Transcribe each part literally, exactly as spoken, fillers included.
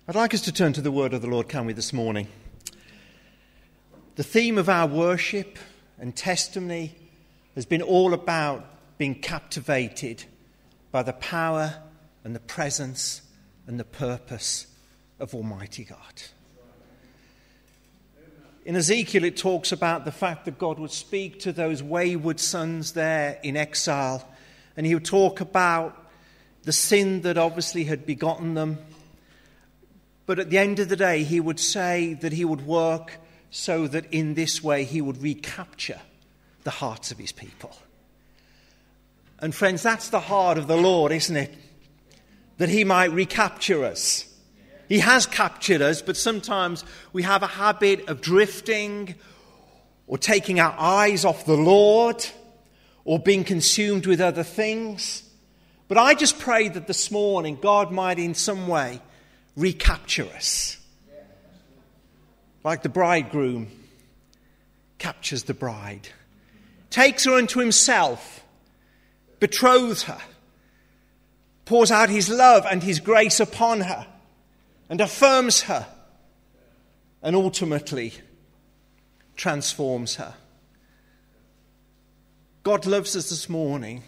I'd like us to turn to the word of the Lord, can we, this morning? The theme of our worship and testimony has been all about being captivated by the power and the presence and the purpose of Almighty God. In Ezekiel, it talks about the fact that God would speak to those wayward sons there in exile, and he would talk about the sin that obviously had begotten them. But at the end of the day, he would say that he would work so that in this way he would recapture the hearts of his people. And friends, that's the heart of the Lord, isn't it? That he might recapture us. He has captured us, but sometimes we have a habit of drifting or taking our eyes off the Lord or being consumed with other things. But I just pray that this morning God might in some way recapture us. Like the bridegroom captures the bride. Takes her unto himself. Betroths her. Pours out his love and his grace upon her. And affirms her. And ultimately transforms her. God loves us this morning.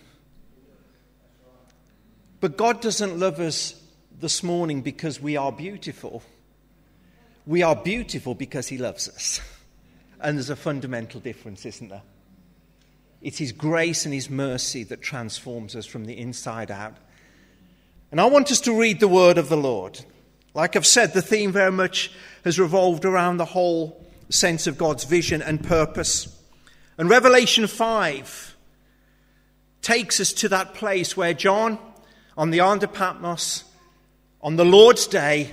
But God doesn't love us this morning because we are beautiful. We are beautiful because he loves us. And there's a fundamental difference, isn't there? It's his grace and his mercy that transforms us from the inside out. And I want us to read the word of the Lord. Like I've said, the theme very much has revolved around the whole sense of God's vision and purpose. And Revelation five takes us to that place where John, on the Island of Patmos, on the Lord's day,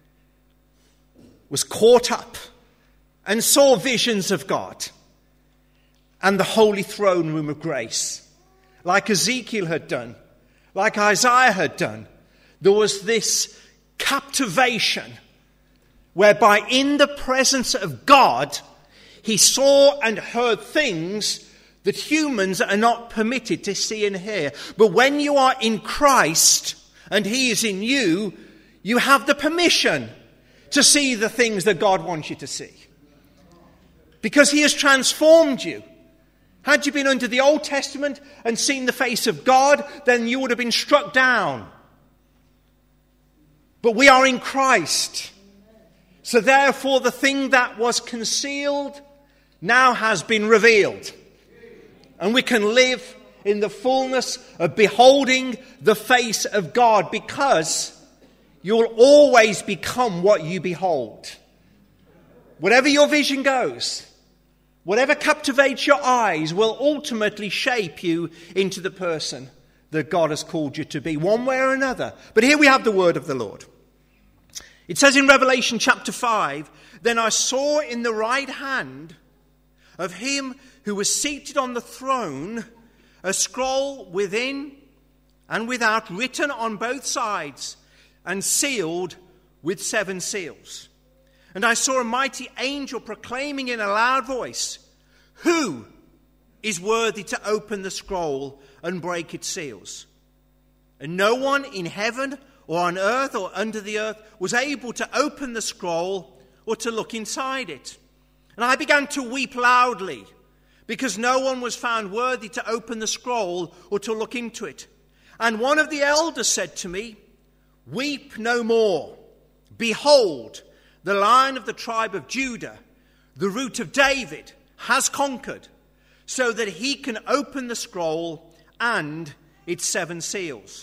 was caught up and saw visions of God and the holy throne room of grace. Like Ezekiel had done, like Isaiah had done, there was this captivation whereby in the presence of God, he saw and heard things that humans are not permitted to see and hear. But when you are in Christ and he is in you, you have the permission to see the things that God wants you to see. Because he has transformed you. Had you been under the Old Testament and seen the face of God, then you would have been struck down. But we are in Christ. So therefore the thing that was concealed now has been revealed. And we can live in the fullness of beholding the face of God, because you'll always become what you behold. Whatever your vision goes, whatever captivates your eyes will ultimately shape you into the person that God has called you to be, one way or another. But here we have the word of the Lord. It says in Revelation chapter five, "Then I saw in the right hand of him who was seated on the throne a scroll within and without, written on both sides and sealed with seven seals. And I saw a mighty angel proclaiming in a loud voice, 'Who is worthy to open the scroll and break its seals?' And no one in heaven or on earth or under the earth was able to open the scroll or to look inside it. And I began to weep loudly, because no one was found worthy to open the scroll or to look into it. And one of the elders said to me, 'Weep no more. Behold, the Lion of the tribe of Judah, the Root of David, has conquered, so that he can open the scroll and its seven seals.'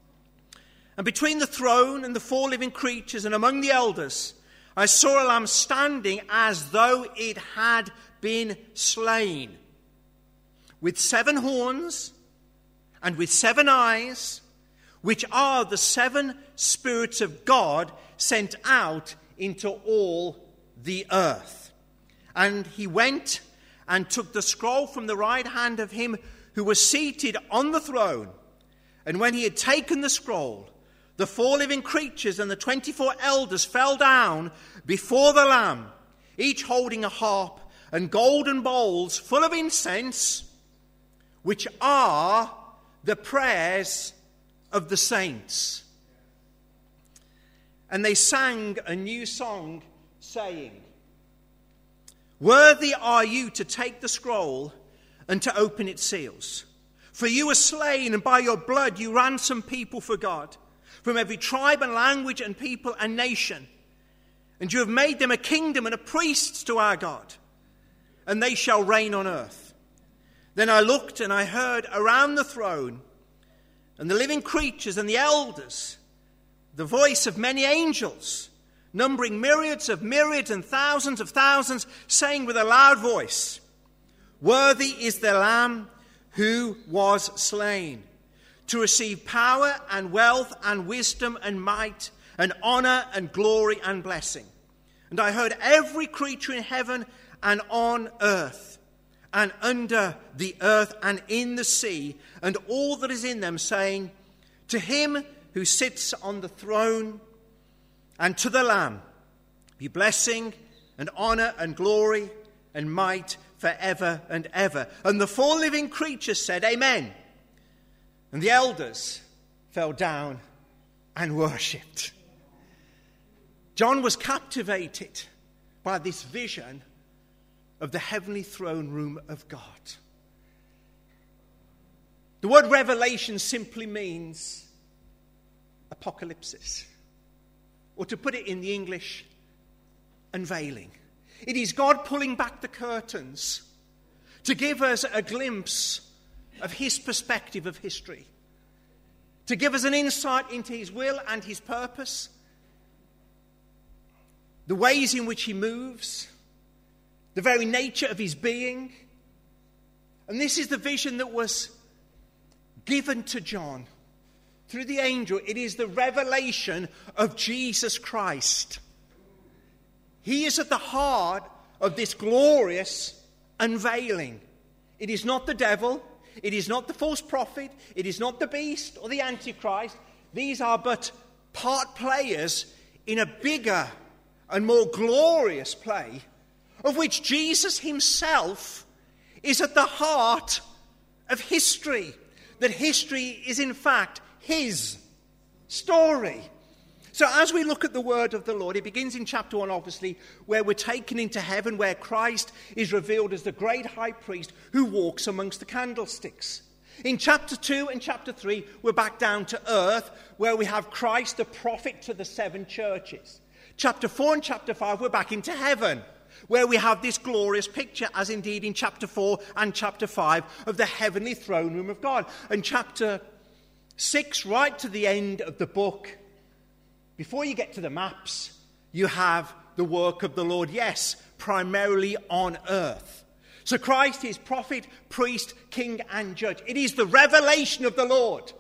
And between the throne and the four living creatures and among the elders, I saw a lamb standing as though it had been slain, with seven horns and with seven eyes, which are the seven spirits of God sent out into all the earth. And he went and took the scroll from the right hand of him who was seated on the throne. And when he had taken the scroll, the four living creatures and the twenty-four elders fell down before the Lamb, each holding a harp and golden bowls full of incense, which are the prayers of the saints. and they sang a new song, saying, "Worthy are you to take the scroll and to open its seals. For you were slain, and by your blood you ransomed people for God, from every tribe and language and people and nation. And you have made them a kingdom and a priests to our God, and they shall reign on earth." Then I looked, and I heard around the throne, and the living creatures and the elders, the voice of many angels, numbering myriads of myriads and thousands of thousands, saying with a loud voice, "Worthy is the Lamb who was slain, to receive power and wealth and wisdom and might and honor and glory and blessing." And I heard every creature in heaven and on earth and under the earth and in the sea and all that is in them, saying, "To him who sits on the throne and to the Lamb be blessing and honor and glory and might forever and ever." And the four living creatures said, "Amen." And the elders fell down and worshipped. John was captivated by this vision of the heavenly throne room of God. The word revelation simply means apocalypsis, or to put it in the English, unveiling. It is God pulling back the curtains to give us a glimpse of his perspective of history, to give us an insight into his will and his purpose, the ways in which he moves, the very nature of his being. And this is the vision that was given to John through the angel. It is the revelation of Jesus Christ. He is at the heart of this glorious unveiling. It is not the devil. It is not the false prophet. It is not the beast or the Antichrist. These are but part players in a bigger and more glorious play, of which Jesus himself is at the heart of history. That history is in fact his story. So as we look at the word of the Lord, it begins in chapter one, obviously, where we're taken into heaven, where Christ is revealed as the great high priest who walks amongst the candlesticks. In chapter two and chapter three, we're back down to earth, where we have Christ, the prophet to the seven churches. Chapter four and chapter five, we're back into heaven, where we have this glorious picture, as indeed in chapter four and chapter five, of the heavenly throne room of God. And chapter six, right to the end of the book, before you get to the maps, you have the work of the Lord, yes, primarily on earth. So Christ is prophet, priest, king, and judge. It is the revelation of the Lord.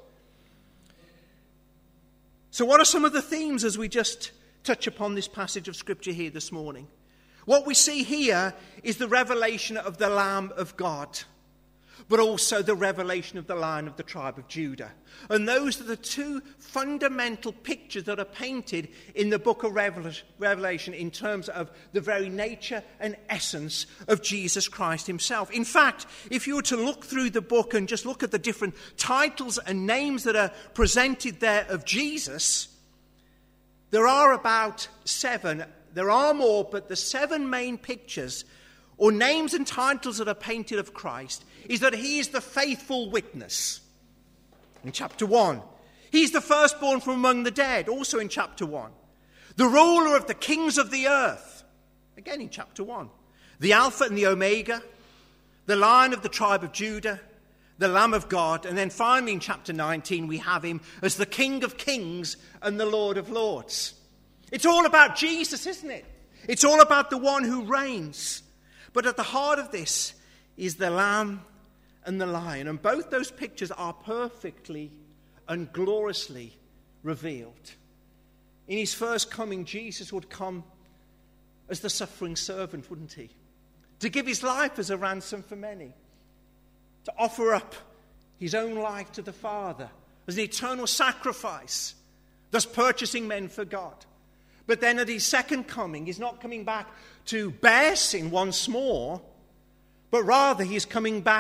So what are some of the themes as we just touch upon this passage of Scripture here this morning? What we see here is the revelation of the Lamb of God, but also the revelation of the Lion of the tribe of Judah. And those are the two fundamental pictures that are painted in the book of Revelation in terms of the very nature and essence of Jesus Christ himself. In fact, if you were to look through the book and just look at the different titles and names that are presented there of Jesus, there are about seven. There are more, but the seven main pictures or names and titles that are painted of Christ is that he is the faithful witness in chapter one. He's the firstborn from among the dead, also in chapter one. The ruler of the kings of the earth, again in chapter one. The Alpha and the Omega, the Lion of the tribe of Judah, the Lamb of God, and then finally in chapter nineteen we have him as the King of kings and the Lord of lords. It's all about Jesus, isn't it? It's all about the one who reigns. But at the heart of this is the Lamb and the Lion. And both those pictures are perfectly and gloriously revealed. In his first coming, Jesus would come as the suffering servant, wouldn't he? To give his life as a ransom for many. To offer up his own life to the Father as an eternal sacrifice, thus purchasing men for God. But then at his second coming, he's not coming back to bear sin once more, but rather he is coming back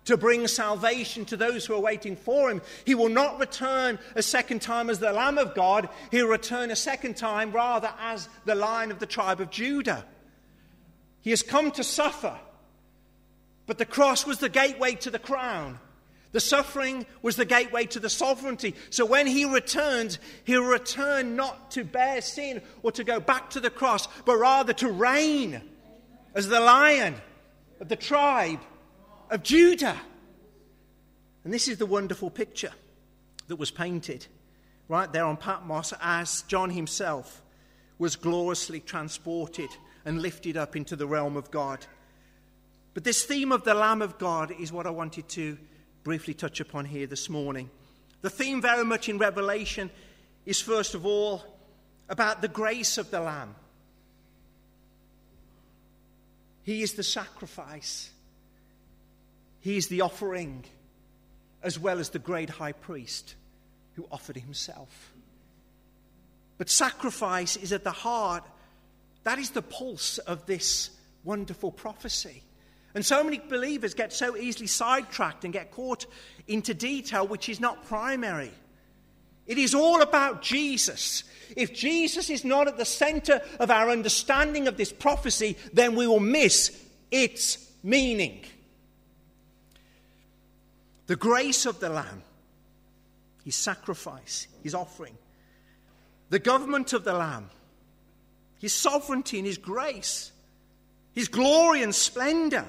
to bring salvation to those who are waiting for him. He will not return a second time as the Lamb of God. He'll return a second time rather as the Lion of the tribe of Judah. He has come to suffer, but the cross was the gateway to the crown. The suffering was the gateway to the sovereignty. So when he returns, he'll return not to bear sin or to go back to the cross, but rather to reign as the Lion of the tribe of Judah. And this is the wonderful picture that was painted right there on Patmos as John himself was gloriously transported and lifted up into the realm of God. But this theme of the Lamb of God is what I wanted to briefly touch upon here this morning. The theme very much in Revelation is first of all about the grace of the Lamb. He is the sacrifice. He is the offering, as well as the great high priest who offered himself. But sacrifice is at the heart. That is the pulse of this wonderful prophecy. And so many believers get so easily sidetracked and get caught into detail which is not primary. It is all about Jesus. If Jesus is not at the center of our understanding of this prophecy, then we will miss its meaning. The grace of the Lamb, his sacrifice, his offering. The government of the Lamb, his sovereignty and his grace, his glory and splendor.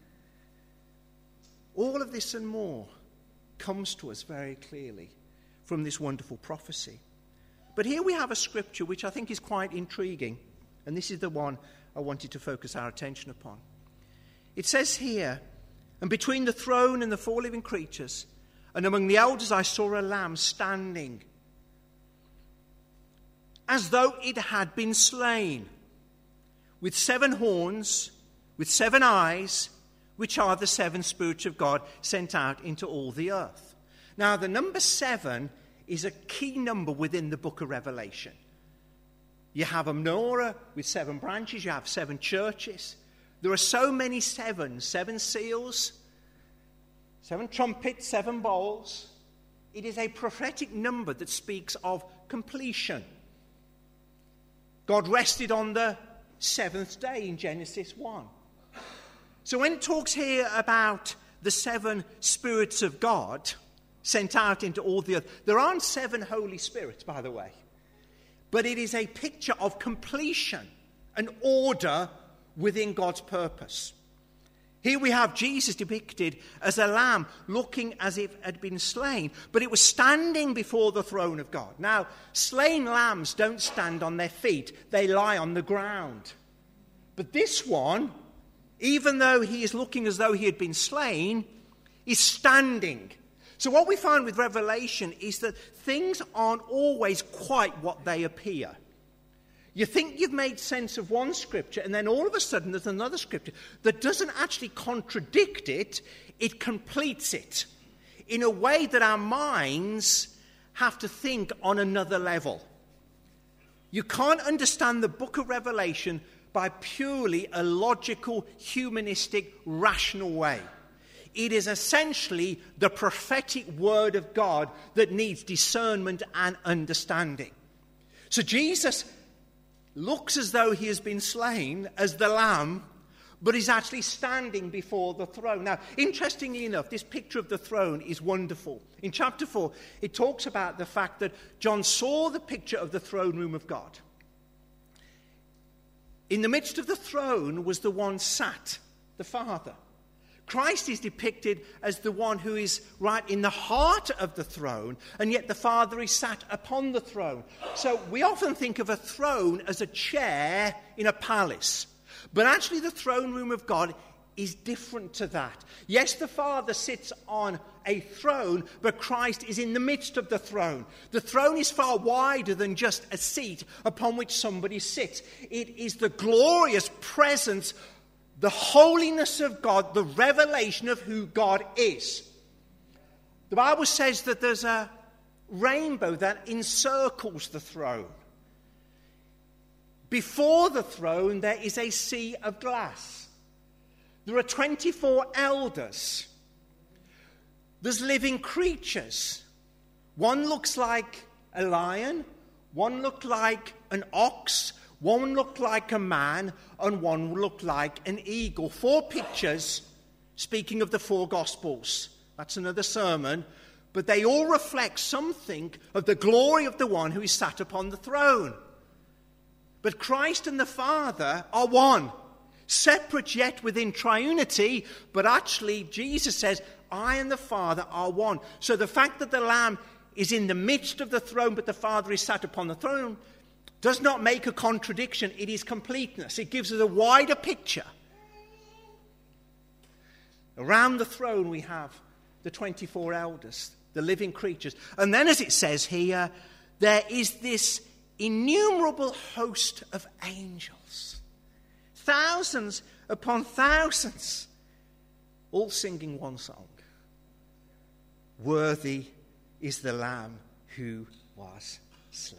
All of this and more comes to us very clearly from this wonderful prophecy. But here we have a scripture which I think is quite intriguing, and this is the one I wanted to focus our attention upon. It says here, "And between the throne and the four living creatures, and among the elders I saw a lamb standing, as though it had been slain, with seven horns, with seven eyes, which are the seven spirits of God sent out into all the earth." Now, the number seven is a key number within the book of Revelation. You have a menorah with seven branches. You have seven churches. There are so many sevens, seven seals, seven trumpets, seven bowls. It is a prophetic number that speaks of completion. God rested on the seventh day in Genesis one. So when it talks here about the seven spirits of God sent out into all the earth, there aren't seven Holy Spirits, by the way. But it is a picture of completion and order within God's purpose. Here we have Jesus depicted as a lamb looking as if it had been slain, but it was standing before the throne of God. Now, slain lambs don't stand on their feet, they lie on the ground. But this one, even though he is looking as though he had been slain, is standing. So what we find with Revelation is that things aren't always quite what they appear. You think you've made sense of one scripture, and then all of a sudden there's another scripture that doesn't actually contradict it, it completes it in a way that our minds have to think on another level. You can't understand the book of Revelation by purely a logical, humanistic, rational way. It is essentially the prophetic word of God that needs discernment and understanding. So Jesus looks as though he has been slain as the lamb, but is actually standing before the throne. Now, interestingly enough, this picture of the throne is wonderful. In chapter four, it talks about the fact that John saw the picture of the throne room of God. In the midst of the throne was the one sat, the Father. Christ is depicted as the one who is right in the heart of the throne, and yet the Father is sat upon the throne. So we often think of a throne as a chair in a palace. But actually the throne room of God is different to that. Yes, the Father sits on a throne, but Christ is in the midst of the throne. The throne is far wider than just a seat upon which somebody sits. It is the glorious presence, the holiness of God, the revelation of who God is. The Bible says that there's a rainbow that encircles the throne. Before the throne, there is a sea of glass. There are twenty-four elders There's living creatures. One looks like a lion, one looked like an ox, one looked like a man, and one looked like an eagle. Four pictures, speaking of the four Gospels. That's another sermon. But they all reflect something of the glory of the one who is sat upon the throne. But Christ and the Father are one. Separate yet within triunity, but actually Jesus says, I and the Father are one. So the fact that the Lamb is in the midst of the throne, but the Father is sat upon the throne, does not make a contradiction. It is completeness. It gives us a wider picture. Around the throne we have the twenty-four elders, the living creatures. And then, as it says here, there is this innumerable host of angels. Thousands upon thousands, all singing one song. Worthy is the Lamb who was slain.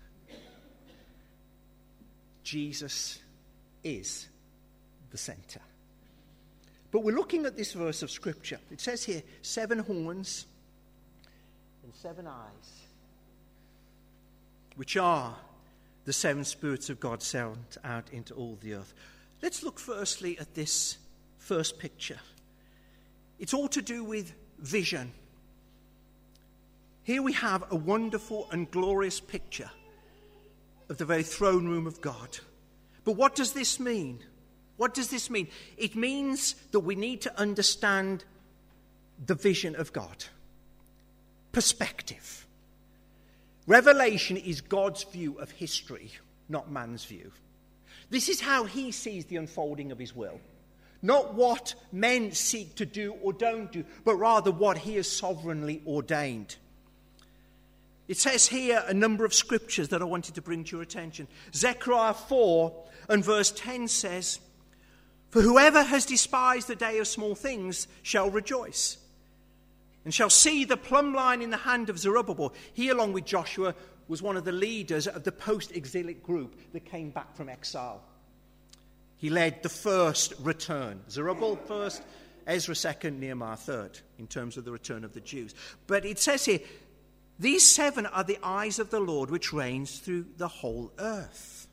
Jesus is the centre. But we're looking at this verse of Scripture. It says here, seven horns and seven eyes, which are the seven spirits of God sent out into all the earth. Let's look firstly at this first picture. It's all to do with vision. Here we have a wonderful and glorious picture of the very throne room of God. But what does this mean? What does this mean? It means that we need to understand the vision of God. Perspective. Revelation is God's view of history, not man's view. This is how he sees the unfolding of his will. Not what men seek to do or don't do, but rather what he has sovereignly ordained. It says here a number of scriptures that I wanted to bring to your attention. Zechariah four and verse ten says, For whoever has despised the day of small things shall rejoice, and shall see the plumb line in the hand of Zerubbabel. He, along with Joshua, was one of the leaders of the post-exilic group that came back from exile. He led the first return. Zerubbabel first, Ezra second, Nehemiah third, in terms of the return of the Jews. But it says here, these seven are the eyes of the Lord which reigns through the whole earth.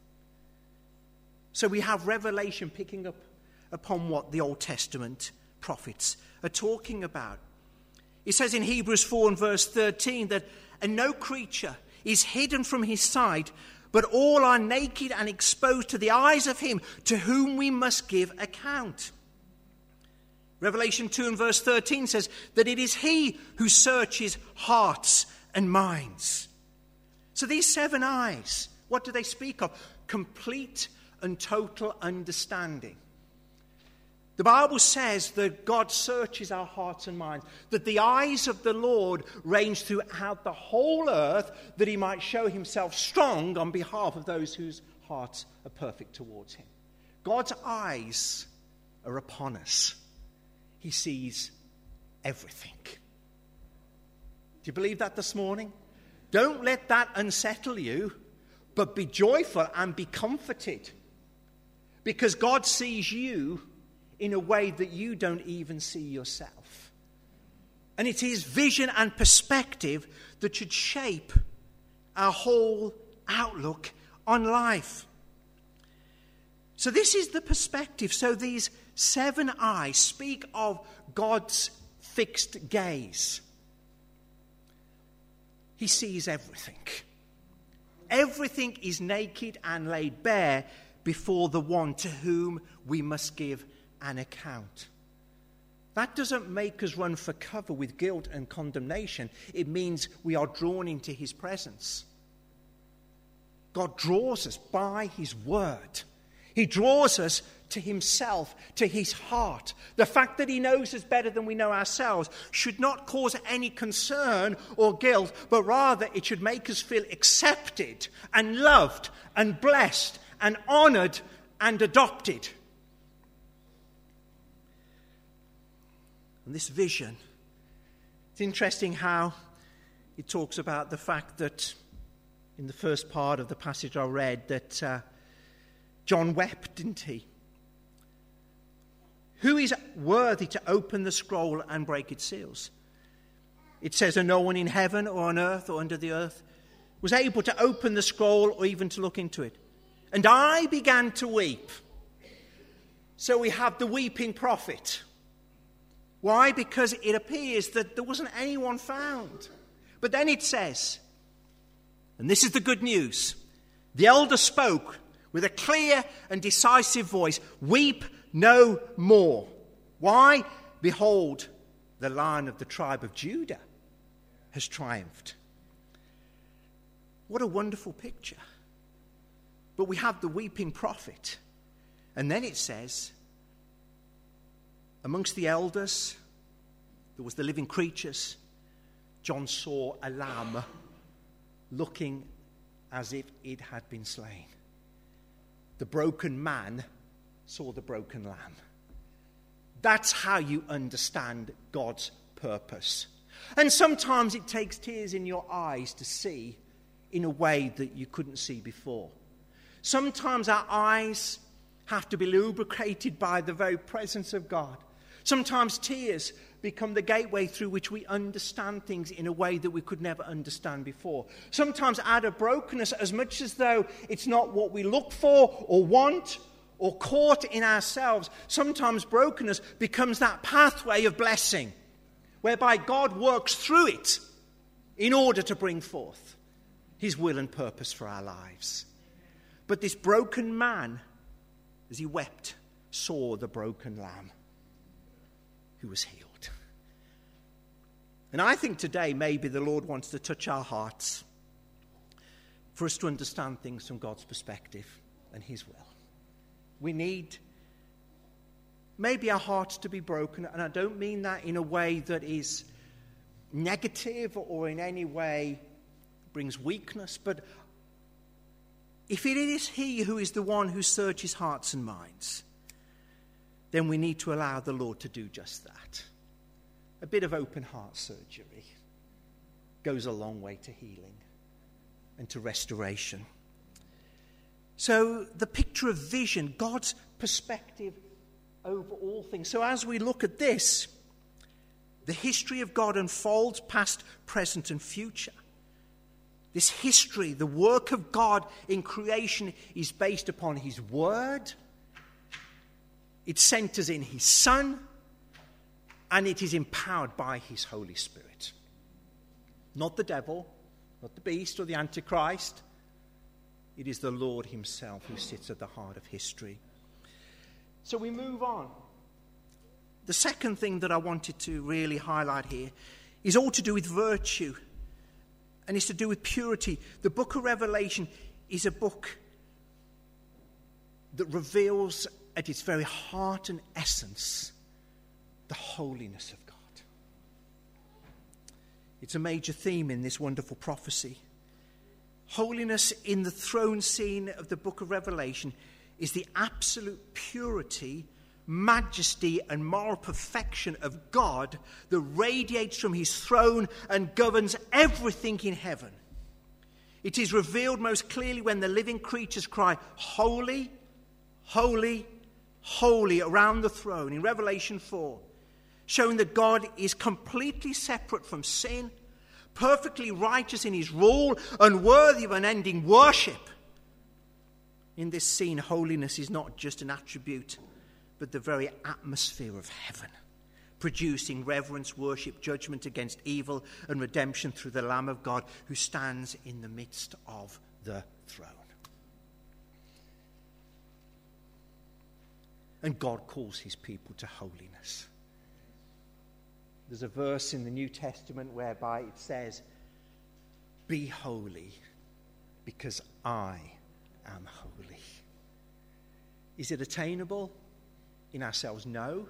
So we have Revelation picking up upon what the Old Testament prophets are talking about. It says in Hebrews four and verse thirteen that, and no creature is hidden from his sight, but all are naked and exposed to the eyes of him to whom we must give account. Revelation two and verse thirteen says that it is he who searches hearts and minds. So these seven eyes, what do they speak of? Complete and total understanding. The Bible says that God searches our hearts and minds, that the eyes of the Lord range throughout the whole earth, that he might show himself strong on behalf of those whose hearts are perfect towards him. God's eyes are upon us. He sees everything. Do you believe that this morning? Don't let that unsettle you, but be joyful and be comforted, because God sees you in a way that you don't even see yourself. And it is vision and perspective that should shape our whole outlook on life. So this is the perspective. So these seven eyes speak of God's fixed gaze. He sees everything. Everything is naked and laid bare before the one to whom we must give an account. That doesn't make us run for cover with guilt and condemnation. It means we are drawn into his presence. God draws us by his word. He draws us to himself, to his heart. The fact that he knows us better than we know ourselves should not cause any concern or guilt, but rather it should make us feel accepted and loved and blessed and honoured and adopted. And this vision, it's interesting how it talks about the fact that in the first part of the passage I read that uh, John wept, didn't he? Who is worthy to open the scroll and break its seals? it says, and no one in heaven or on earth or under the earth was able to open the scroll or even to look into it. And I began to weep. So we have the weeping prophet. Why? Because it appears that there wasn't anyone found. But then it says, and this is the good news, the elder spoke with a clear and decisive voice, weep no more. Why? Behold, the Lion of the tribe of Judah has triumphed. What a wonderful picture. But we have the weeping prophet. And then it says, amongst the elders, there was the living creatures. John saw a lamb looking as if it had been slain. The broken man saw the broken lamb. That's how you understand God's purpose. And sometimes it takes tears in your eyes to see in a way that you couldn't see before. Sometimes our eyes have to be lubricated by the very presence of God. Sometimes tears become the gateway through which we understand things in a way that we could never understand before. Sometimes out of brokenness, as much as though it's not what we look for or want or caught in ourselves, sometimes brokenness becomes that pathway of blessing, whereby God works through it in order to bring forth his will and purpose for our lives. But this broken man, as he wept, saw the broken lamb who was healed. And I think today maybe the Lord wants to touch our hearts for us to understand things from God's perspective and his will. We need maybe our hearts to be broken, and I don't mean that in a way that is negative or in any way brings weakness, but if it is he who is the one who searches hearts and minds, then we need to allow the Lord to do just that. A bit of open heart surgery goes a long way to healing and to restoration. So the picture of vision, God's perspective over all things. So as we look at this, the history of God unfolds past, present, and future. This history, the work of God in creation, is based upon his word. It centers in his Son, and it is empowered by his Holy Spirit. Not the devil, not the beast or the Antichrist. It is the Lord himself who sits at the heart of history. So we move on. The second thing that I wanted to really highlight here is all to do with virtue, and it's to do with purity. The book of Revelation is a book that reveals at its very heart and essence the holiness of God. It's a major theme in this wonderful prophecy. Holiness in the throne scene of the book of Revelation is the absolute purity, majesty, and moral perfection of God that radiates from his throne and governs everything in heaven. It is revealed most clearly when the living creatures cry, holy, holy, holy around the throne in Revelation four, showing that God is completely separate from sin, perfectly righteous in his rule, and worthy of unending worship. In this scene, holiness is not just an attribute, but the very atmosphere of heaven, producing reverence, worship, judgment against evil, and redemption through the Lamb of God who stands in the midst of the throne. And God calls his people to holiness. There's a verse in the New Testament whereby it says, be holy because I am holy. Is it attainable in ourselves? No.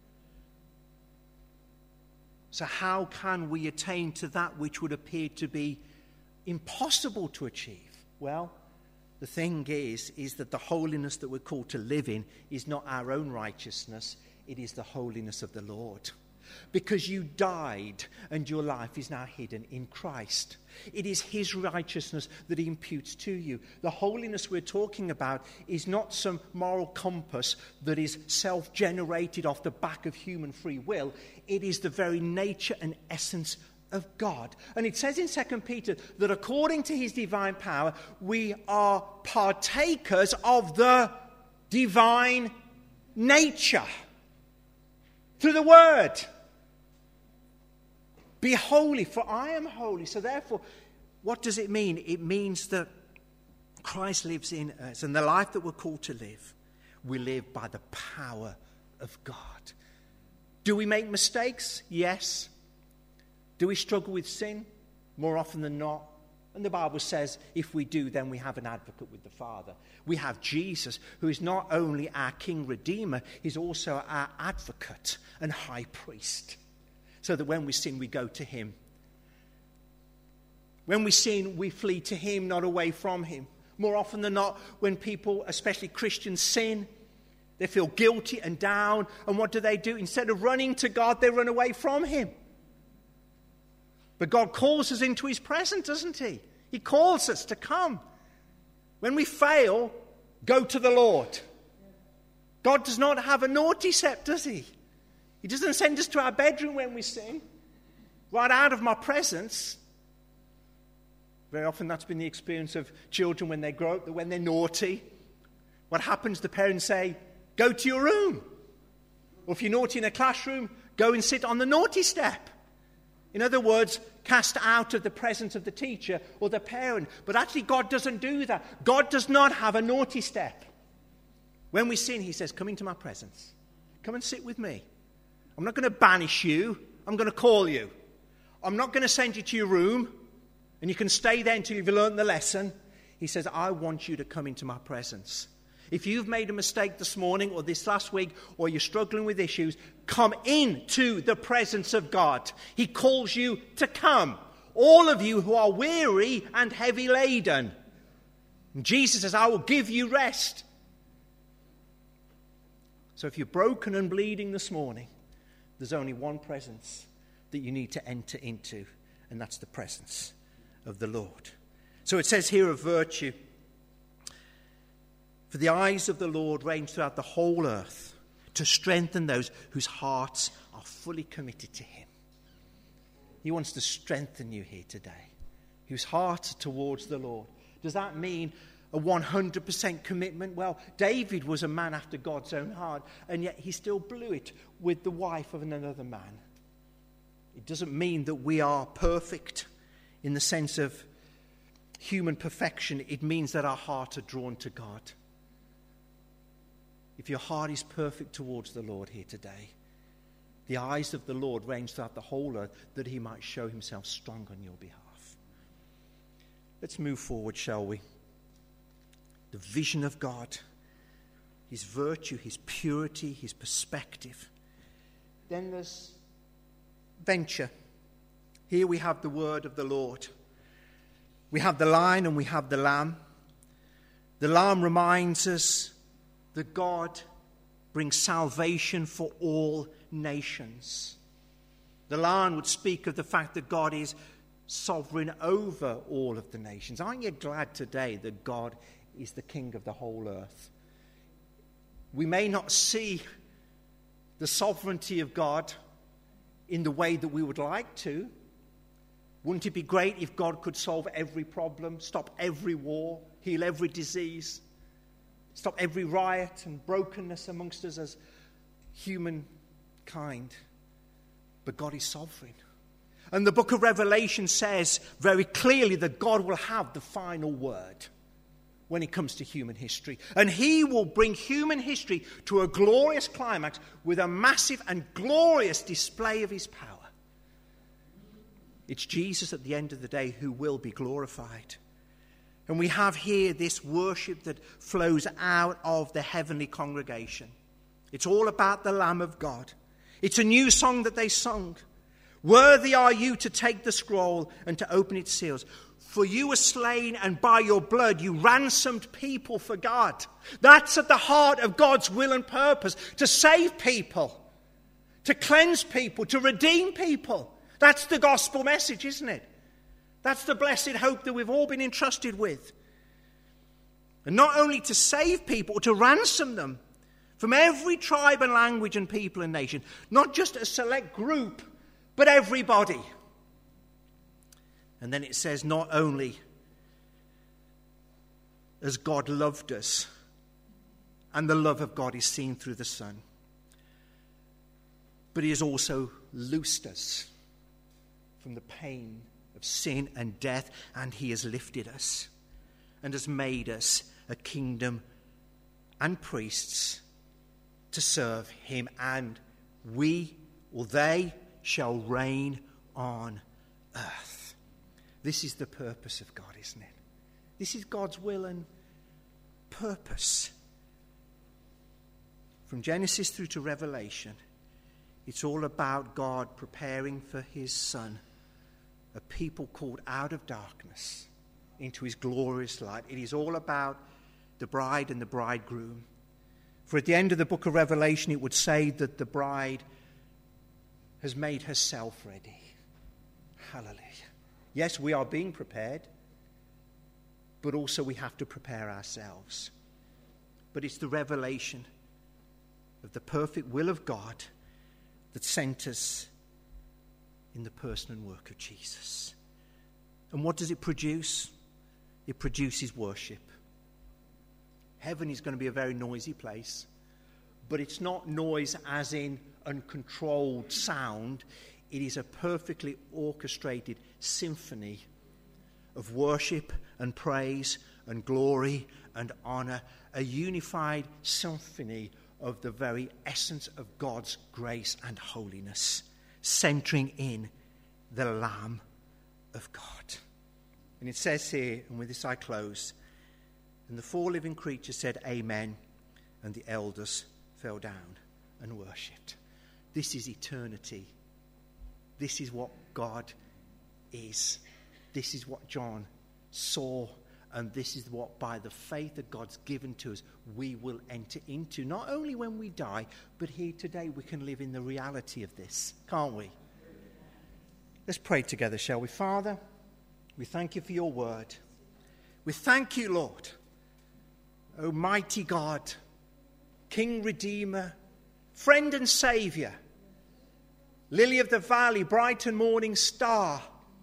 So how can we attain to that which would appear to be impossible to achieve? Well, the thing is, is that the holiness that we're called to live in is not our own righteousness, it is the holiness of the Lord. Because you died and your life is now hidden in Christ. It is his righteousness that he imputes to you. The holiness we're talking about is not some moral compass that is self-generated off the back of human free will. It is the very nature and essence of God. And it says in Second Peter that according to his divine power, we are partakers of the divine nature through the word. Be holy, for I am holy. So therefore, what does it mean? It means that Christ lives in us, and the life that we're called to live, we live by the power of God. Do we make mistakes? Yes. Do we struggle with sin? More often than not. And the Bible says if we do, then we have an advocate with the Father. We have Jesus, who is not only our King Redeemer, he's also our advocate and high priest. So that when we sin, we go to him. When we sin, we flee to him, not away from him. More often than not, when people, especially Christians, sin, they feel guilty and down. And what do they do? Instead of running to God, they run away from him. But God calls us into his presence, doesn't he? He calls us to come. When we fail, go to the Lord. God does not have a naughty step, does he? He doesn't send us to our bedroom when we sin. Right out of my presence. Very often that's been the experience of children when they grow up, that when they're naughty, what happens? The parents say, go to your room. Or if you're naughty in a classroom, go and sit on the naughty step. In other words, cast out of the presence of the teacher or the parent. But actually God doesn't do that. God does not have a naughty step. When we sin, he says, come into my presence. Come and sit with me. I'm not going to banish you. I'm going to call you. I'm not going to send you to your room and you can stay there until you've learned the lesson. He says, I want you to come into my presence. If you've made a mistake this morning or this last week, or you're struggling with issues, come into the presence of God. He calls you to come. All of you who are weary and heavy laden. And Jesus says, I will give you rest. So if you're broken and bleeding this morning, there's only one presence that you need to enter into, and that's the presence of the Lord. So it says here of virtue, for the eyes of the Lord range throughout the whole earth to strengthen those whose hearts are fully committed to him. He wants to strengthen you here today, whose hearts are towards the Lord. Does that mean a one hundred percent commitment? Well, David was a man after God's own heart, and yet he still blew it with the wife of another man. It doesn't mean that we are perfect in the sense of human perfection. It means that our hearts are drawn to God. If your heart is perfect towards the Lord here today, the eyes of the Lord range throughout the whole earth that he might show himself strong on your behalf. Let's move forward, shall we? The vision of God, his virtue, his purity, his perspective. Then there's venture. Here we have the word of the Lord. We have the lion and we have the lamb. The lamb reminds us that God brings salvation for all nations. The lion would speak of the fact that God is sovereign over all of the nations. Aren't you glad today that God is the king of the whole earth? We may not see the sovereignty of God in the way that we would like to. Wouldn't it be great if God could solve every problem, stop every war, heal every disease, stop every riot and brokenness amongst us as humankind? But God is sovereign. And the book of Revelation says very clearly that God will have the final word when it comes to human history. And he will bring human history to a glorious climax with a massive and glorious display of his power. It's Jesus at the end of the day who will be glorified. And we have here this worship that flows out of the heavenly congregation. It's all about the Lamb of God. It's a new song that they sung. Worthy are you to take the scroll and to open its seals. For you were slain, and by your blood you ransomed people for God. That's at the heart of God's will and purpose, to save people, to cleanse people, to redeem people. That's the gospel message, isn't it? That's the blessed hope that we've all been entrusted with. And not only to save people, to ransom them from every tribe and language and people and nation. Not just a select group, but everybody. And then it says, not only as God loved us, and the love of God is seen through the Son, but he has also loosed us from the pain of sin and death, and he has lifted us and has made us a kingdom and priests to serve him, and we, or they, shall reign on earth. This is the purpose of God, isn't it? This is God's will and purpose. From Genesis through to Revelation, it's all about God preparing for his Son, a people called out of darkness into his glorious light. It is all about the bride and the bridegroom. For at the end of the book of Revelation, it would say that the bride has made herself ready. Hallelujah. Yes, we are being prepared, but also we have to prepare ourselves. But it's the revelation of the perfect will of God that sent us in the person and work of Jesus. And what does it produce? It produces worship. Heaven is going to be a very noisy place, but it's not noise as in uncontrolled sound. It is a perfectly orchestrated symphony of worship and praise and glory and honor, a unified symphony of the very essence of God's grace and holiness, centering in the Lamb of God. And it says here, and with this I close, and the four living creatures said, Amen, and the elders fell down and worshipped. This is eternity. This is what God is. This is what John saw, and this is what, by the faith that God's given to us, we will enter into. Not only when we die, but here today we can live in the reality of this, can't we? Let's pray together, shall we? Father, we thank you for your word. We thank you, Lord, Almighty God, King, Redeemer, Friend and Saviour, Lily of the Valley, bright and morning star.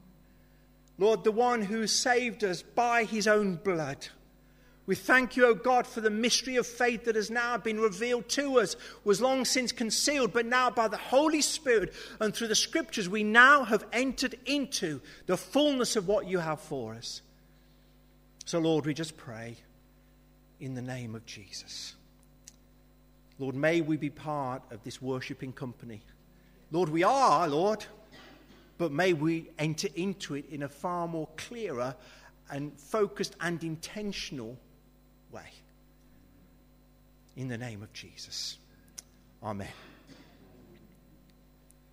Lord, the one who saved us by his own blood. We thank you, O God, for the mystery of faith that has now been revealed to us, was long since concealed, but now by the Holy Spirit and through the Scriptures we now have entered into the fullness of what you have for us. So, Lord, we just pray in the name of Jesus. Lord, may we be part of this worshipping company. Lord, we are, Lord, but may we enter into it in a far more clearer and focused and intentional way. In the name of Jesus. Amen.